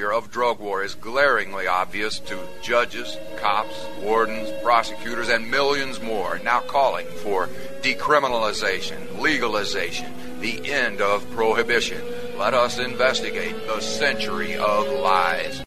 failure of drug war is glaringly obvious to judges, cops, wardens, prosecutors, and millions more now calling for decriminalization, legalization, the end of prohibition. Let us investigate the century of lies.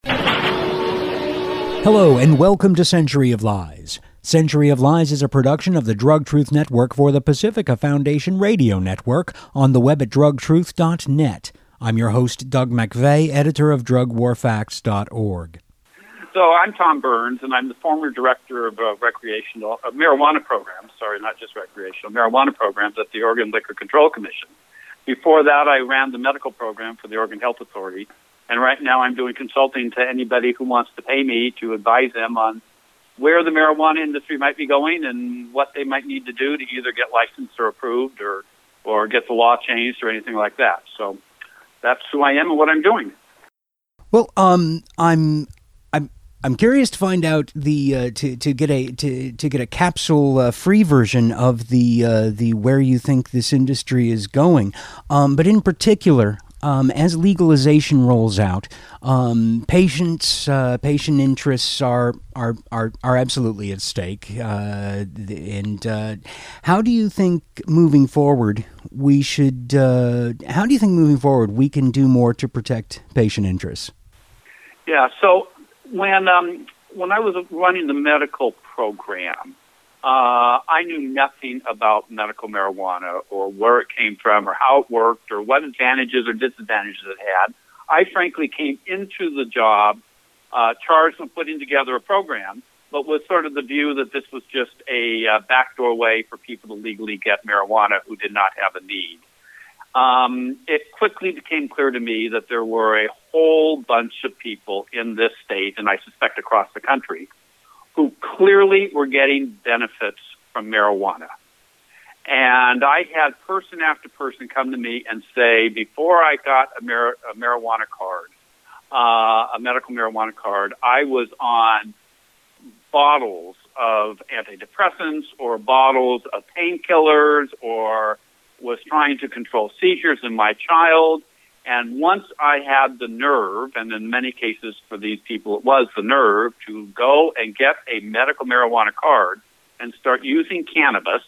Hello and welcome to Century of Lies. Century of Lies is a production of the Drug Truth Network for the Pacifica Foundation Radio Network on the web at drugtruth.net. I'm your host, Doug McVeigh, editor of drugwarfacts.org. So I'm Tom Burns, and I'm the former director of marijuana programs, not just recreational, marijuana programs at the Oregon Liquor Control Commission. Before that, I ran the medical program for the Oregon Health Authority, and right now I'm doing consulting to anybody who wants to pay me to advise them on where the marijuana industry might be going and what they might need to do to either get licensed or approved or get the law changed or anything like that. So that's who I am and what I'm doing. Well, I'm curious to find out to get a capsule free version of the where you think this industry is going. But in particular, as legalization rolls out, patient interests are absolutely at stake. And how do you think moving forward we can do more to protect patient interests? Yeah. So when I was running the medical program, I knew nothing about medical marijuana or where it came from or how it worked or what advantages or disadvantages it had. I frankly came into the job charged with putting together a program, but with sort of the view that this was just a backdoor way for people to legally get marijuana who did not have a need. It quickly became clear to me that there were a whole bunch of people in this state, and I suspect across the country, who clearly were getting benefits from marijuana. And I had person after person come to me and say, before I got a marijuana card, a medical marijuana card, I was on bottles of antidepressants or bottles of painkillers or was trying to control seizures in my child. And once I had the nerve, and in many cases for these people it was the nerve, to go and get a medical marijuana card and start using cannabis,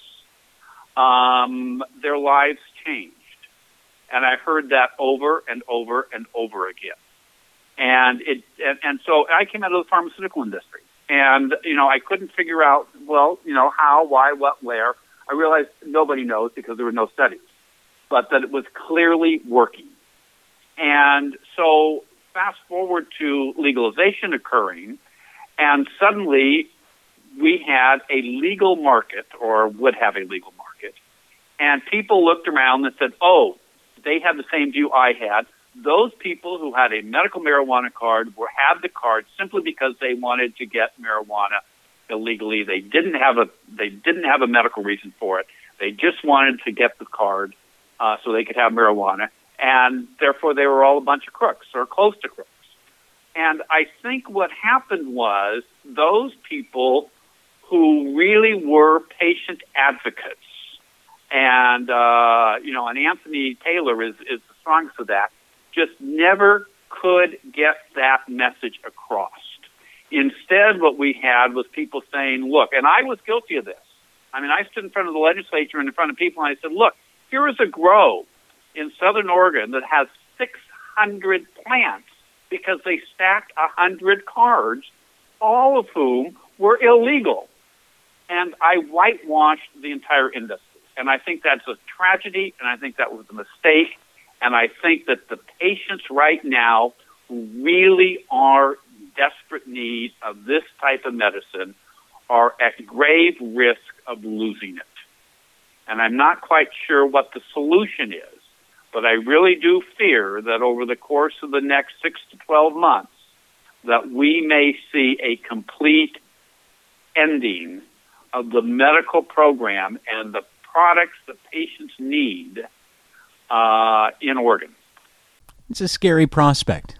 their lives changed. And I heard that over and over and over again. And so I came out of the pharmaceutical industry. And, I couldn't figure out, how, why, what, where. I realized nobody knows because there were no studies, but that it was clearly working. And so fast forward to legalization occurring, and suddenly we had a legal market, or would have a legal market, and people looked around and said, oh, they had the same view I had. Those people who had a medical marijuana card had the card simply because they wanted to get marijuana illegally. They didn't have a medical reason for it. They just wanted to get the card so they could have marijuana. And therefore, they were all a bunch of crooks or close to crooks. And I think what happened was those people who really were patient advocates, and and Anthony Taylor is the strongest of that, just never could get that message across. Instead, what we had was people saying, look, and I was guilty of this. I mean, I stood in front of the legislature and in front of people, and I said, look, here is a grove in Southern Oregon that has 600 plants because they stacked 100 cards, all of whom were illegal. And I whitewashed the entire industry. And I think that's a tragedy, and I think that was a mistake. And I think that the patients right now who really are in desperate need of this type of medicine are at grave risk of losing it. And I'm not quite sure what the solution is. But I really do fear that over the course of the next 6 to 12 months, that we may see a complete ending of the medical program and the products that patients need in Oregon. It's a scary prospect.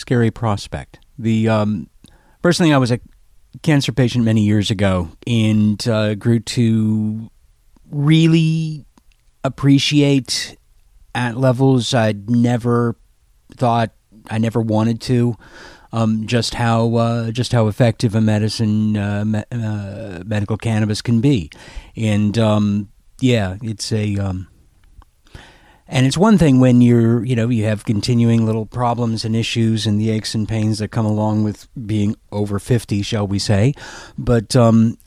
Personally, I was a cancer patient many years ago and grew to really appreciate at levels I'd never thought never wanted to. Just how effective a medicine medical cannabis can be, and it's a. And it's one thing when you have continuing little problems and issues and the aches and pains that come along with being over 50, shall we say. But then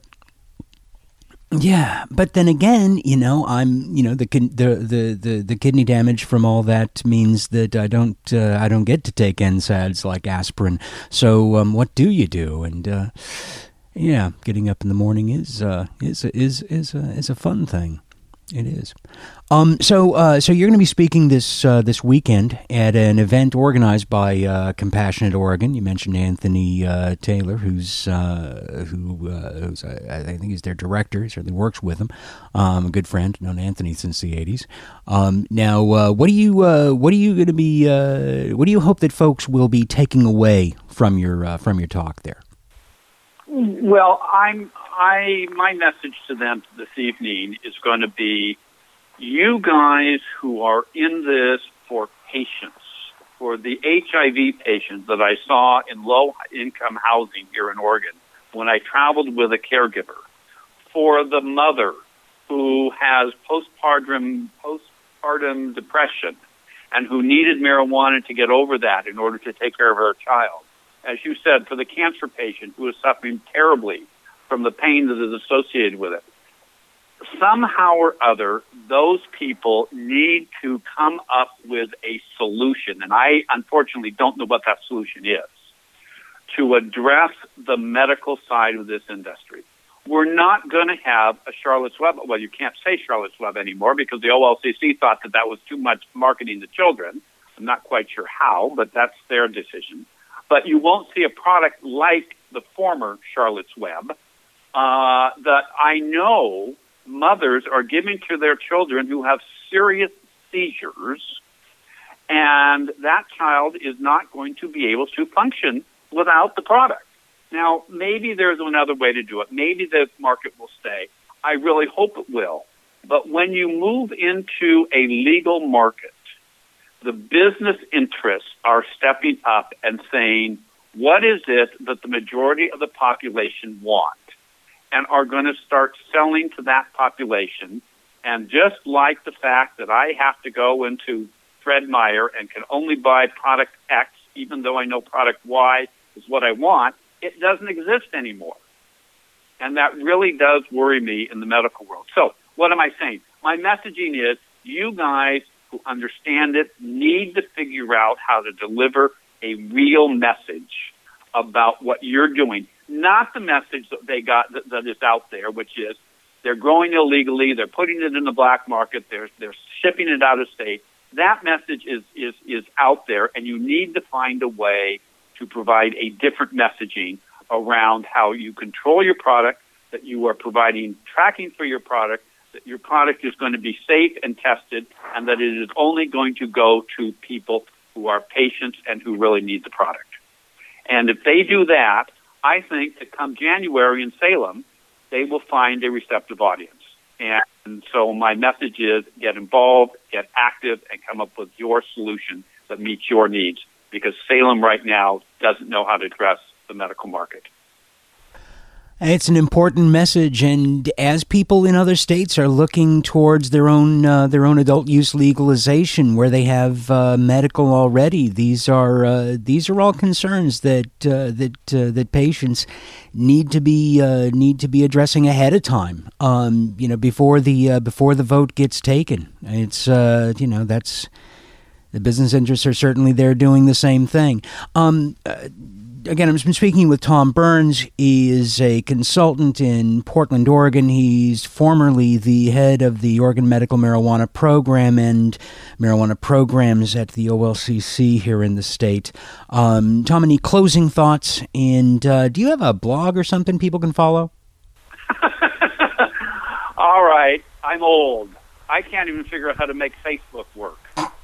again, I'm, the kidney damage from all that means that I don't get to take NSAIDs like aspirin. So, what do you do? And, getting up in the morning is a fun thing. It is. So you're going to be speaking this weekend at an event organized by Compassionate Oregon. You mentioned Anthony Taylor, who's I think he's their director. He certainly works with them. A good friend, known Anthony since the '80s. Now, what do you going to be? What do you hope that folks will be taking away from your talk there? Well, my message to them this evening is going to be, you guys who are in this for patients, for the HIV patients that I saw in low-income housing here in Oregon when I traveled with a caregiver, for the mother who has postpartum depression and who needed marijuana to get over that in order to take care of her child. As you said, for the cancer patient who is suffering terribly from the pain that is associated with it. Somehow or other, those people need to come up with a solution, and I unfortunately don't know what that solution is, to address the medical side of this industry. We're not going to have a Charlotte's Web. Well, you can't say Charlotte's Web anymore because the OLCC thought that was too much marketing to children. I'm not quite sure how, but that's their decision. But you won't see a product like the former Charlotte's Web that I know mothers are giving to their children who have serious seizures, and that child is not going to be able to function without the product. Now, maybe there's another way to do it. Maybe the market will stay. I really hope it will. But when you move into a legal market, the business interests are stepping up and saying, what is it that the majority of the population want? And are going to start selling to that population. And just like the fact that I have to go into Fred Meyer and can only buy product X, even though I know product Y is what I want, it doesn't exist anymore. And that really does worry me in the medical world. So what am I saying? My messaging is, you guys who understand it need to figure out how to deliver a real message about what you're doing. Not the message that they got that is out there, which is they're growing illegally, they're putting it in the black market, they're shipping it out of state. That message is out there, and you need to find a way to provide a different messaging around how you control your product, that you are providing tracking for your product, that your product is going to be safe and tested, and that it is only going to go to people who are patients and who really need the product. And if they do that, I think that come January in Salem, they will find a receptive audience. And so my message is get involved, get active, and come up with your solution that meets your needs, because Salem right now doesn't know how to address the medical market. It's an important message, and as people in other states are looking towards their own adult use legalization, where they have medical already, these are all concerns that patients need to be addressing ahead of time. Before the vote gets taken. It's that's the business interests are certainly there doing the same thing. Again, I've been speaking with Tom Burns. He is a consultant in Portland, Oregon. He's formerly the head of the Oregon Medical Marijuana Program and marijuana programs at the OLCC here in the state. Tom, any closing thoughts? And do you have a blog or something people can follow? All right. I'm old. I can't even figure out how to make Facebook work.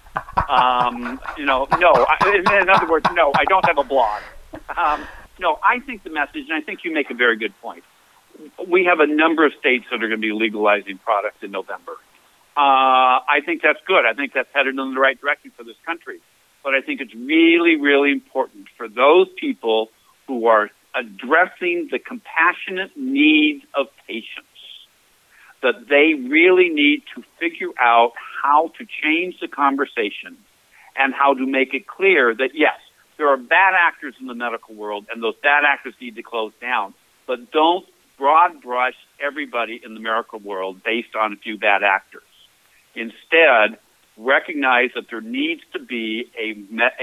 No. In other words, no, I don't have a blog. No, I think the message, and I think you make a very good point. We have a number of states that are going to be legalizing products in November. I think that's good. I think that's headed in the right direction for this country. but I think it's really, really important for those people who are addressing the compassionate needs of patients, that they really need to figure out how to change the conversation and how to make it clear that, yes, there are bad actors in the medical world, and those bad actors need to close down, but don't broad brush everybody in the medical world based on a few bad actors. Instead, recognize that there needs to be a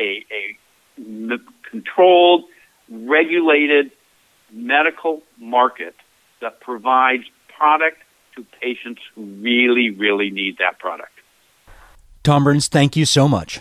controlled, regulated medical market that provides product to patients who really, really need that product. Tom Burns, thank you so much.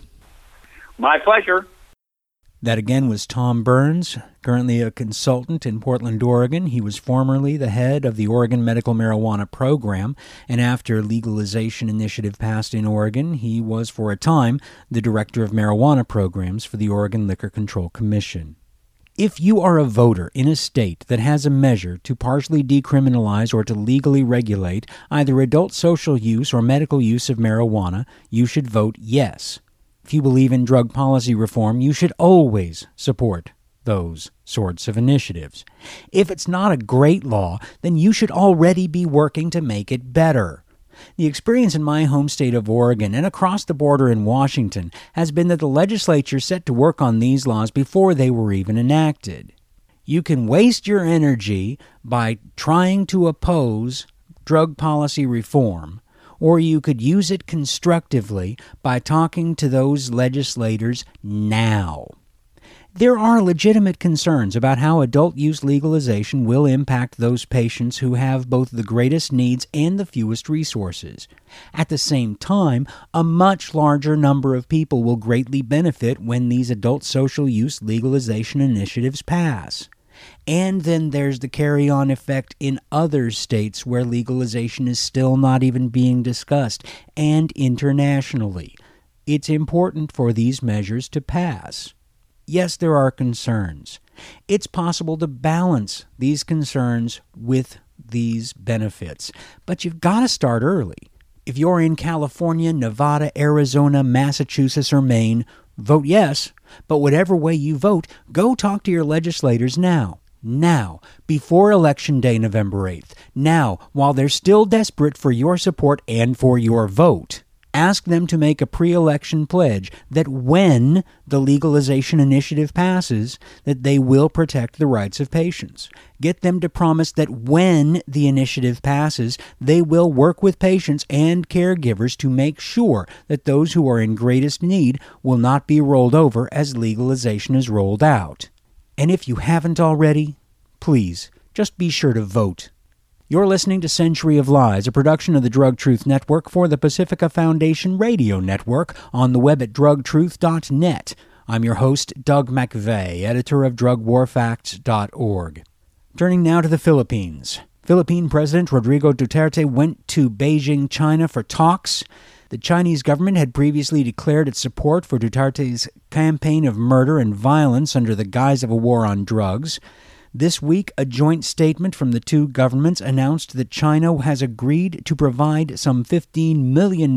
My pleasure. That again was Tom Burns, currently a consultant in Portland, Oregon. He was formerly the head of the Oregon Medical Marijuana Program, and after legalization initiative passed in Oregon, he was for a time the director of marijuana programs for the Oregon Liquor Control Commission. If you are a voter in a state that has a measure to partially decriminalize or to legally regulate either adult social use or medical use of marijuana, you should vote yes. If you believe in drug policy reform, you should always support those sorts of initiatives. If it's not a great law, then you should already be working to make it better. The experience in my home state of Oregon and across the border in Washington has been that the legislature set to work on these laws before they were even enacted. You can waste your energy by trying to oppose drug policy reform, or you could use it constructively by talking to those legislators now. There are legitimate concerns about how adult use legalization will impact those patients who have both the greatest needs and the fewest resources. At the same time, a much larger number of people will greatly benefit when these adult social use legalization initiatives pass. And then there's the carry-on effect in other states where legalization is still not even being discussed, and internationally. It's important for these measures to pass. Yes, there are concerns. It's possible to balance these concerns with these benefits, but you've got to start early. If you're in California, Nevada, Arizona, Massachusetts, or Maine, vote yes, but whatever way you vote, go talk to your legislators now. Now, before Election Day, November 8th. Now, while they're still desperate for your support and for your vote. Ask them to make a pre-election pledge that when the legalization initiative passes, that they will protect the rights of patients. Get them to promise that when the initiative passes, they will work with patients and caregivers to make sure that those who are in greatest need will not be rolled over as legalization is rolled out. And if you haven't already, please, just be sure to vote. You're listening to Century of Lies, a production of the Drug Truth Network for the Pacifica Foundation Radio Network, on the web at drugtruth.net. I'm your host, Doug McVeigh, editor of drugwarfacts.org. Turning now to the Philippines. Philippine President Rodrigo Duterte went to Beijing, China for talks. The Chinese government had previously declared its support for Duterte's campaign of murder and violence under the guise of a war on drugs. This week, a joint statement from the two governments announced that China has agreed to provide some $15 million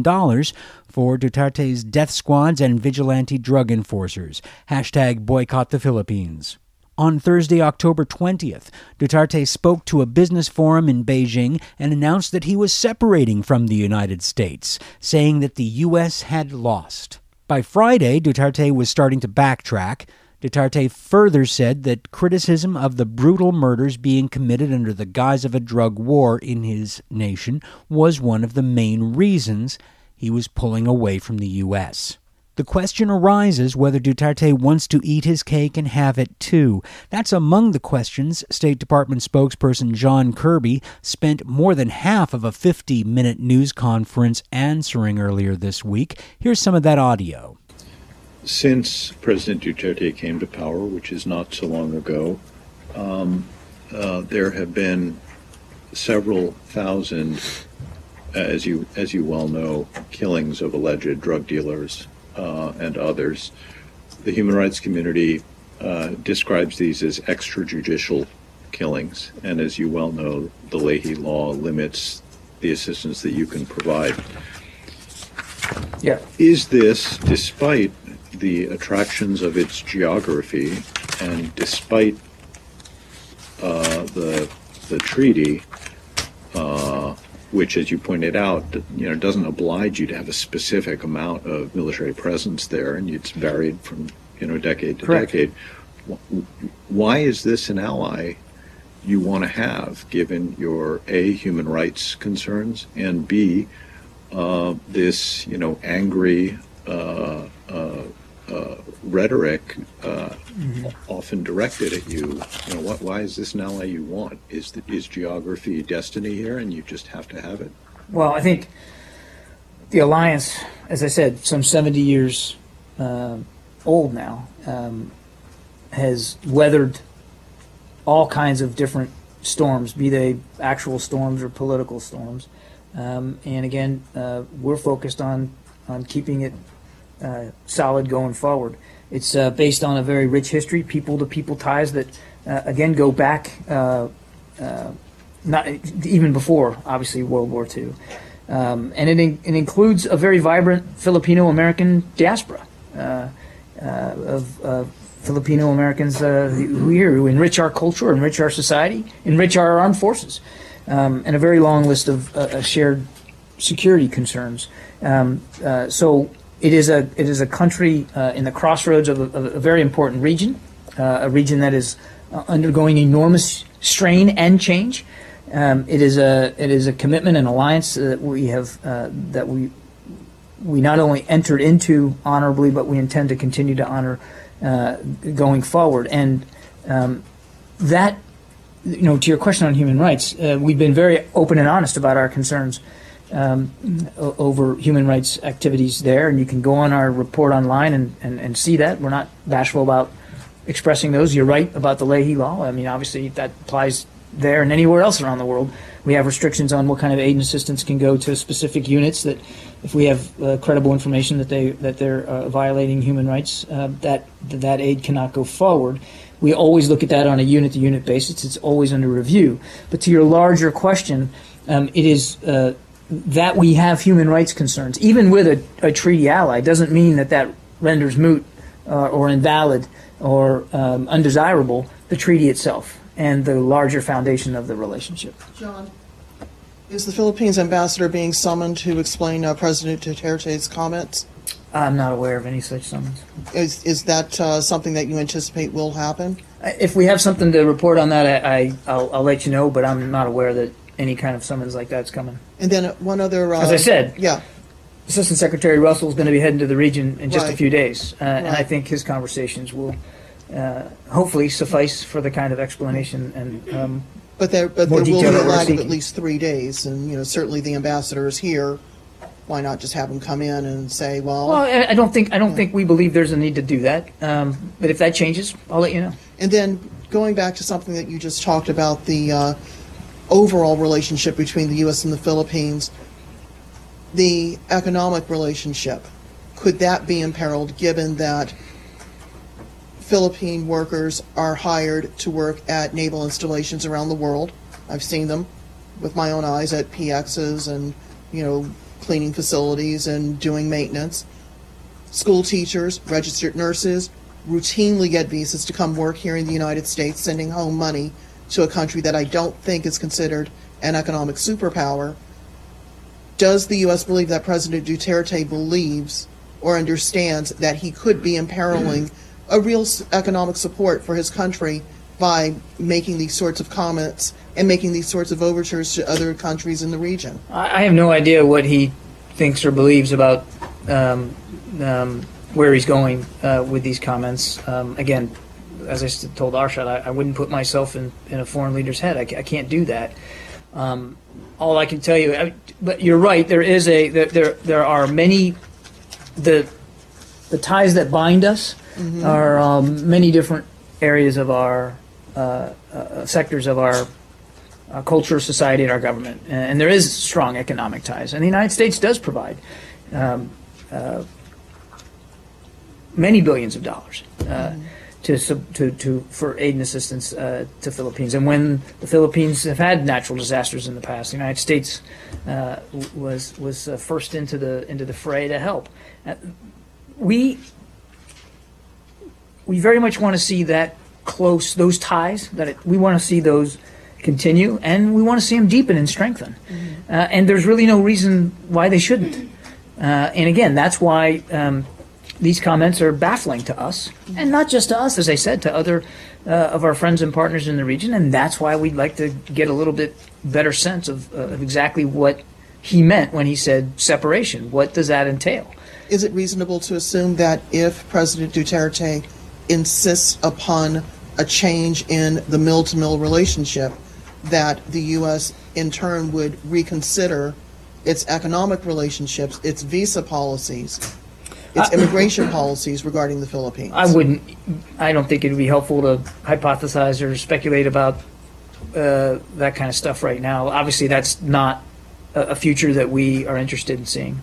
for Duterte's death squads and vigilante drug enforcers. #boycott the Philippines. On Thursday, October 20th, Duterte spoke to a business forum in Beijing and announced that he was separating from the United States, saying that the U.S. had lost. By Friday, Duterte was starting to backtrack. Duterte further said that criticism of the brutal murders being committed under the guise of a drug war in his nation was one of the main reasons he was pulling away from the U.S. The question arises whether Duterte wants to eat his cake and have it too. That's among the questions State Department spokesperson John Kirby spent more than half of a 50-minute news conference answering earlier this week. Here's some of that audio. Since President Duterte came to power, which is not so long ago, there have been several thousand, as you well know, killings of alleged drug dealers and others. The human rights community describes these as extrajudicial killings, and as you well know, the Leahy Law limits the assistance that you can provide. Yeah. Is this, despite the attractions of its geography, and despite the treaty, which, as you pointed out, doesn't oblige you to have a specific amount of military presence there, and it's varied from decade to Correct. decade. Why is this an ally you want to have, given your A, human rights concerns, and B, this angry rhetoric often directed at you? Why is this an ally you want? Is geography destiny here, and you just have to have it? Well, I think the alliance, as I said, some 70 years old now, has weathered all kinds of different storms, be they actual storms or political storms. And again, we're focused on keeping it solid going forward. It's based on a very rich history, people-to-people ties that, again, go back not even before, obviously, World War II. And it includes a very vibrant Filipino-American diaspora of Filipino Americans who enrich our culture, enrich our society, enrich our armed forces, and a very long list of shared security concerns. So it is a country in the crossroads of a very important region, a region that is undergoing enormous strain and change. It is a commitment and alliance that we have that we not only entered into honorably, but we intend to continue to honor going forward. And that, to your question on human rights, we've been very open and honest about our concerns over human rights activities there, and you can go on our report online and see that. We're not bashful about expressing those. You're right about the Leahy Law. I mean, obviously that applies there and anywhere else around the world. We have restrictions on what kind of aid and assistance can go to specific units, that if we have credible information that they're violating human rights, that aid cannot go forward. We always look at that on a unit-to-unit basis. It's always under review. But to your larger question, it is that we have human rights concerns, even with a treaty ally, doesn't mean that renders moot or invalid or undesirable the treaty itself and the larger foundation of the relationship. John, is the Philippines ambassador being summoned to explain President Duterte's comments? I'm not aware of any such summons. Is that something that you anticipate will happen? If we have something to report on that, I'll let you know, but I'm not aware that any kind of summons like that's coming. And then one other... As I said, yeah. Assistant Secretary Russell is going to be heading to the region in just a Right. few days, and Right. I think his conversations will hopefully suffice for the kind of explanation and But there more will be detail a that we're lag of seeking. at least 3 days, and certainly the ambassador is here. Why not just have him come in and say, well... Well, I don't think we believe there's a need to do that. But if that changes, I'll let you know. And then going back to something that you just talked about, the overall relationship between the U.S. and the Philippines, the economic relationship, could that be imperiled given that Philippine workers are hired to work at naval installations around the world? I've seen them with my own eyes at PXs and, cleaning facilities and doing maintenance. School teachers, registered nurses routinely get visas to come work here in the United States, sending home money to a country that I don't think is considered an economic superpower. Does the U.S. believe that President Duterte believes or understands that he could be imperiling a real economic support for his country by making these sorts of comments and making these sorts of overtures to other countries in the region? I have no idea what he thinks or believes about where he's going with these comments. Again, as I told Arshad, I wouldn't put myself in a foreign leader's head. I can't do that. All I can tell you, but you're right. There are many the ties that bind us are many different areas of our sectors of our culture, society, and our government. And there is strong economic ties. And the United States does provide many billions of dollars for aid and assistance to Philippines. And when the Philippines have had natural disasters in the past, the United States was first into the fray to help. We we very much want to see those ties, we want to see those continue, and we want to see them deepen and strengthen. And there's really no reason why they shouldn't. And again, that's why these comments are baffling to us, and not just to us, as I said, to other of our friends and partners in the region. And that's why we'd like to get a little bit better sense of exactly what he meant when he said separation. What does that entail? Is it reasonable to assume that if President Duterte insists upon a change in the mill-to-mill relationship, that the U.S. in turn would reconsider its economic relationships, its visa policies, its immigration policies regarding the Philippines? I don't think it would be helpful to hypothesize or speculate about that kind of stuff right now. Obviously, that's not a future that we are interested in seeing.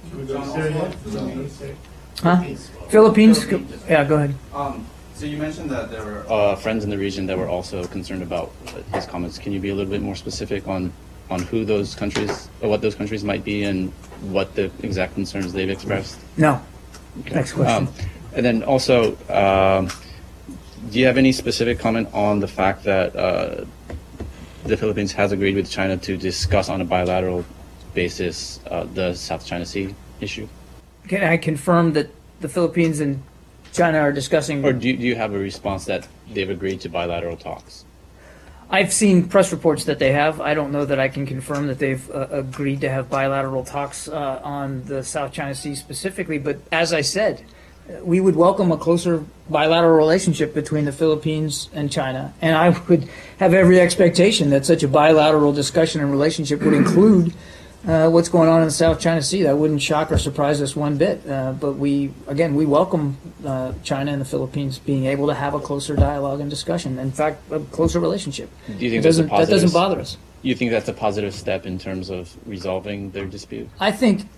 Huh? Philippines? Yeah, go ahead. So you mentioned that there were friends in the region that were also concerned about his comments. Can you be a little bit more specific on who those countries, or what those countries might be, and what the exact concerns they've expressed? No. Okay. Next question. And then also, do you have any specific comment on the fact that the Philippines has agreed with China to discuss on a bilateral basis the South China Sea issue? Can I confirm that the Philippines and China are discussing? Or do you have a response that they've agreed to bilateral talks? I've seen press reports that they have. I don't know that I can confirm that they've agreed to have bilateral talks on the South China Sea specifically. But as I said, we would welcome a closer bilateral relationship between the Philippines and China. And I would have every expectation that such a bilateral discussion and relationship would include what's going on in the South China Sea. That wouldn't shock or surprise us one bit. But we welcome China and the Philippines being able to have a closer dialogue and discussion. In fact, a closer relationship. Do you think that doesn't bother us? You think that's a positive step in terms of resolving their dispute? I think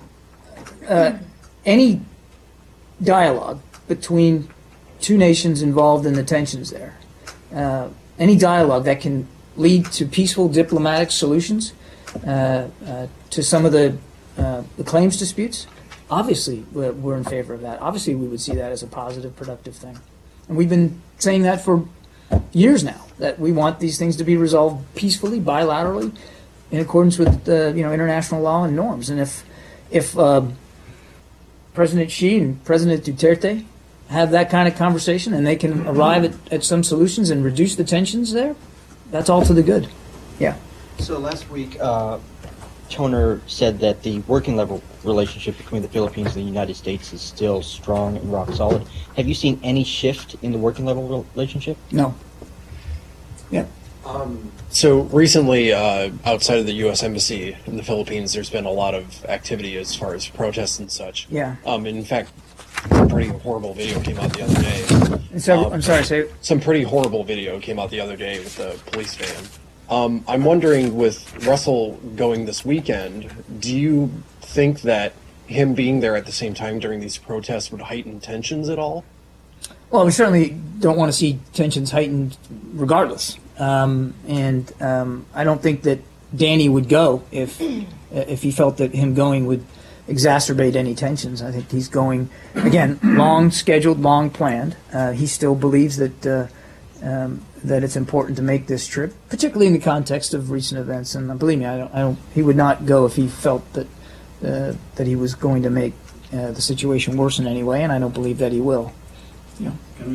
any dialogue between two nations involved in the tensions there, any dialogue that can lead to peaceful diplomatic solutions to some of the claims disputes, obviously we're in favor of that. Obviously we would see that as a positive, productive thing. And we've been saying that for years now, that we want these things to be resolved peacefully, bilaterally, in accordance with international law and norms. And if President Xi and President Duterte have that kind of conversation and they can arrive at some solutions and reduce the tensions there, that's all to the good. Yeah. So last week, Toner said that the working level relationship between the Philippines and the United States is still strong and rock solid. Have you seen any shift in the working level relationship? No. Yeah. So recently, outside of the U.S. Embassy in the Philippines, there's been a lot of activity as far as protests and such. Yeah. In fact, a pretty horrible video came out the other day. So, I'm sorry, say. Some pretty horrible video came out the other day with the police van. I'm wondering, with Russell going this weekend, do you think that him being there at the same time during these protests would heighten tensions at all? Well, we certainly don't want to see tensions heightened regardless. And I don't think that Danny would go if he felt that him going would exacerbate any tensions. I think he's going, again, long scheduled, long planned. He still believes that it's important to make this trip, particularly in the context of recent events. And believe me, he would not go if he felt that he was going to make the situation worse in any way, and I don't believe that he will. Yeah.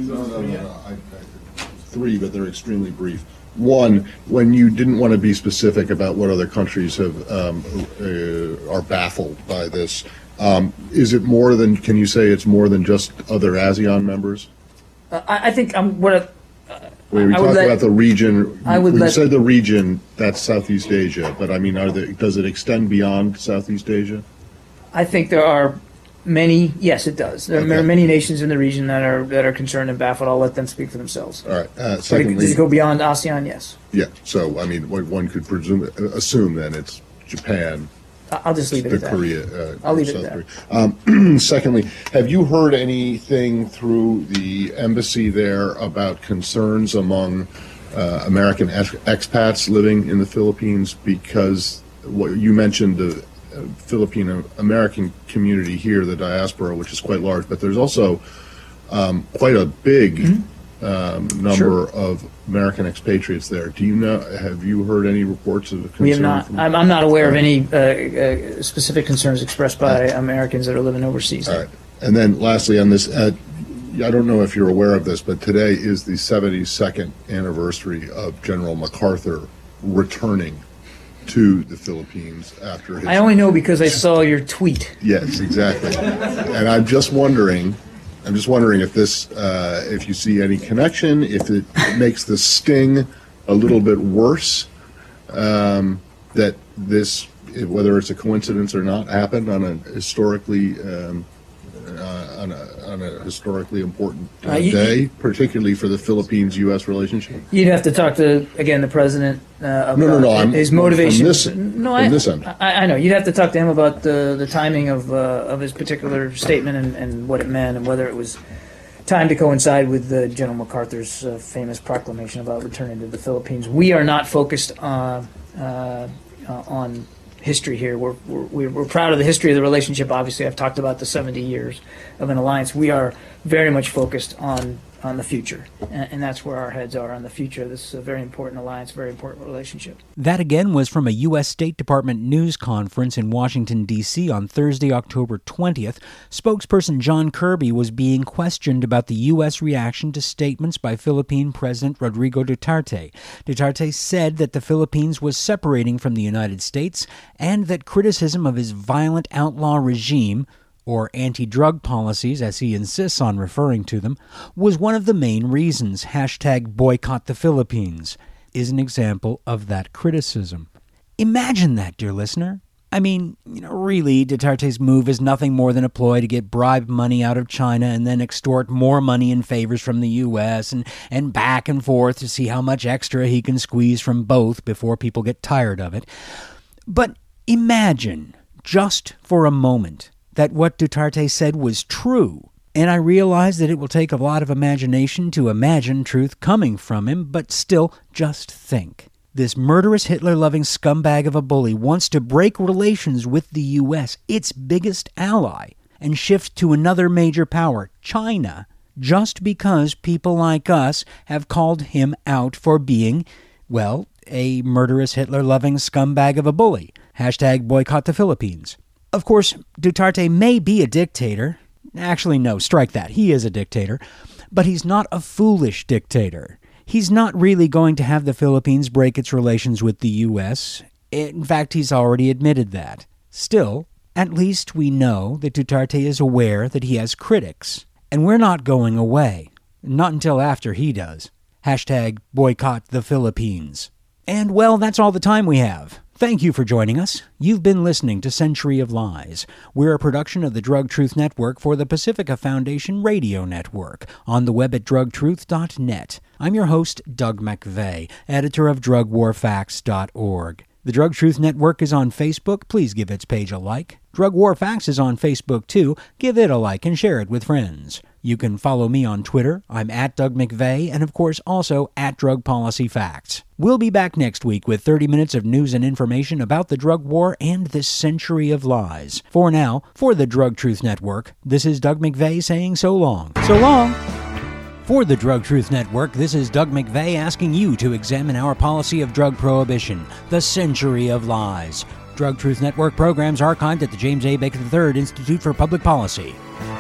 Three, but they're extremely brief. One, when you didn't want to be specific about what other countries have are baffled by this, is it more than? Can you say it's more than just other ASEAN members? I think When we talk about the region, when you said the region, that's Southeast Asia. But I mean, does it extend beyond Southeast Asia? I think there are many. Yes, it does. There are many nations in the region that are concerned and baffled. I'll let them speak for themselves. All right. Secondly, does it go beyond ASEAN? Yes. Yeah. So I mean, one could assume then it's Japan. I'll just leave it at that. Korea. I'll leave it at that. Secondly, have you heard anything through the embassy there about concerns among American expats living in the Philippines? Because what you mentioned, the Filipino American community here, the diaspora, which is quite large, but there's also quite a big number of American expatriates there. Do you know? Have you heard any reports of concern? We have not. I'm not aware of any specific concerns expressed by Americans that are living overseas. All right. And then lastly on this, I don't know if you're aware of this, but today is the 72nd anniversary of General MacArthur returning to the Philippines after his... I only know because I saw your tweet. Yes, exactly. And I'm just wondering if this, if you see any connection, if it makes the sting a little bit worse, that this, whether it's a coincidence or not, happened on a historically on a historically important day, particularly for the Philippines-U.S. relationship. You'd have to talk to, again, the president about his motivation. From this end. I know. You'd have to talk to him about the timing of his particular statement and what it meant and whether it was time to coincide with General MacArthur's famous proclamation about returning to the Philippines. We are not focused on history here. We're proud of the history of the relationship. Obviously, I've talked about the 70 years of an alliance. We are very much focused on the future, and that's where our heads are, on the future. This is a very important alliance, very important relationship. That again was from a U.S. State Department news conference in Washington, D.C. on Thursday, October 20th. Spokesperson John Kirby was being questioned about the U.S. reaction to statements by Philippine President Rodrigo Duterte. Duterte said that the Philippines was separating from the United States and that criticism of his violent outlaw regime, or anti-drug policies as he insists on referring to them, was one of the main reasons #boycott the Philippines is an example of that criticism. Imagine that, dear listener. I mean, really, Duterte's move is nothing more than a ploy to get bribe money out of China and then extort more money and favors from the U.S. and back and forth to see how much extra he can squeeze from both before people get tired of it. But imagine, just for a moment, that what Duterte said was true. And I realize that it will take a lot of imagination to imagine truth coming from him, but still, just think. This murderous Hitler-loving scumbag of a bully wants to break relations with the U.S., its biggest ally, and shift to another major power, China, just because people like us have called him out for being, well, a murderous Hitler-loving scumbag of a bully. #boycott the Philippines. Of course, Duterte may be a dictator. Actually, no, strike that. He is a dictator. But he's not a foolish dictator. He's not really going to have the Philippines break its relations with the U.S. In fact, he's already admitted that. Still, at least we know that Duterte is aware that he has critics. And we're not going away. Not until after he does. #boycott the Philippines. And, well, that's all the time we have. Thank you for joining us. You've been listening to Century of Lies. We're a production of the Drug Truth Network for the Pacifica Foundation Radio Network, on the web at drugtruth.net. I'm your host, Doug McVeigh, editor of drugwarfacts.org. The Drug Truth Network is on Facebook. Please give its page a like. Drug War Facts is on Facebook, too. Give it a like and share it with friends. You can follow me on Twitter. I'm at Doug McVeigh, and of course also at Drug Policy Facts. We'll be back next week with 30 minutes of news and information about the drug war and this century of lies. For now, for the Drug Truth Network, this is Doug McVeigh saying so long. So long! For the Drug Truth Network, this is Doug McVeigh asking you to examine our policy of drug prohibition, the century of lies. Drug Truth Network programs archived at the James A. Baker III Institute for Public Policy.